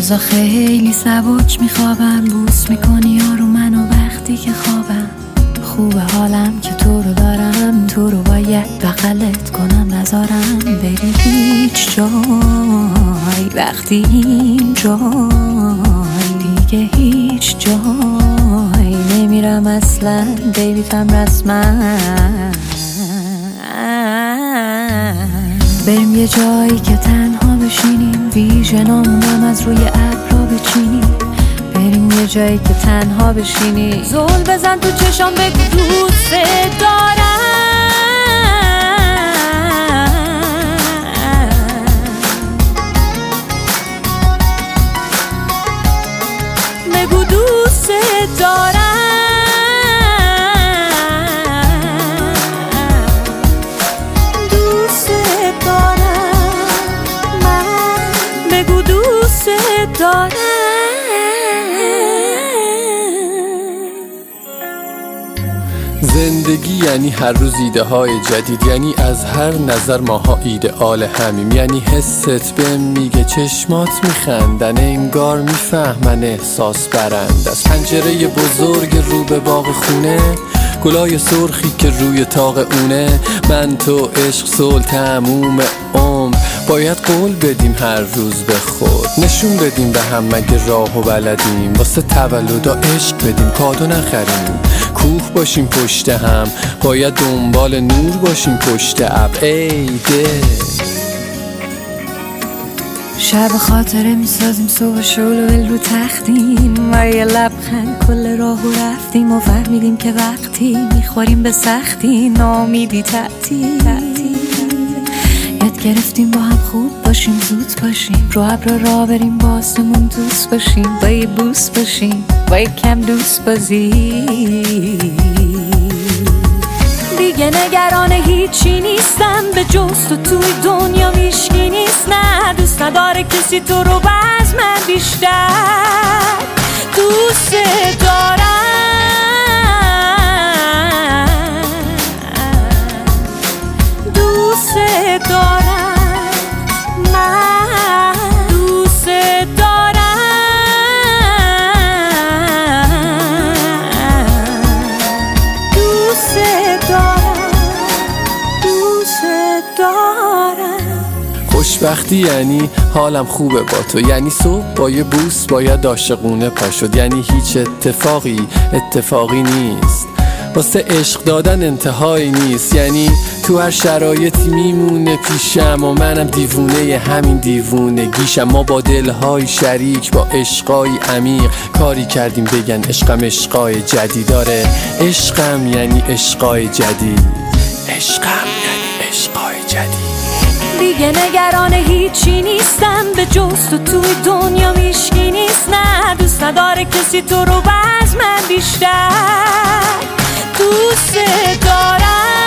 روزا خیلی سبک میخوابم، بوس میکنی یارو منو وقتی که خوابم. خوبه حالم که تو رو دارم، تو رو باید بغلت کنم نذارم بری هیچ جای. وقتی این جای دیگه هیچ جای نمیرم اصلا، دیویدم رسما. بریم یه جایی که تنها بشینیم، ویژنامونم از روی ابرا بچینیم. بریم یه جایی که تنها بشینی، زل بزن تو چشام بگو دوست دارم. بگو دوست دارم. دوست دارم من، بگو دوست دارم. زندگی یعنی هر روز ایده های جدید، یعنی از هر نظر ماها ایدئال همیم. یعنی حست بهم میگه چشمات میخندن، انگار میفهمن احساس برند. از پنجره بزرگ رو به باغ خونه، گلای سرخی که روی طاق اونه. من تو عشق صلح تموم عمر، باید قول بدیم هر روز به خود. نشون بدیم به هم مگه راهو بلدیم، واسه تولدا عشق بدیم کادو نخریم. کوه باشیم پشت هم، باید دنبال نور باشیم پشت ابر. ای دل شب خاطره میسازیم، صبح شلوول رو تختیم و یه لبخند کل راهو رفتیم و فهمیدیم که وقتی میخوریم به سختی نامیدی تعطیل. یاد گرفتیم با هم خوب باشیم، زود باشیم، رو ابر را بریم با آسمون دوست باشیم، با یه بوس باشیم، با یه کم دوست بازی. دیگه نگران هیچی نیستم به جز تو، توی دنیا هیچکی نیست. نه دوست نداره کسی تو رو باز من بیشتر دوست دارم. دوست دارم من، دوست دارم. دوست دارم، دوست دارم. خوشبختی یعنی حالم خوبه با تو، یعنی صبح با یه بوس باید عاشقونه پا شد. یعنی هیچ اتفاقی نیست، واسه عشق دادن انتهایی نیست. یعنی تو هر شرایطی میمونه پیشم و منم دیوونه همین دیوونگیشم. ما با دلهای شریک، با عشقای عمیق کاری کردیم بگن عشقم عشقای جدید. داره عشقم یعنی عشقای جدید، عشقم یعنی عشقای جدید. دیگه نگران هیچی نیستم به جز تو، توی دنیا هیچکی نیست. نه دوست نداره کسی تو رو باز من بیشتر دوست دارم.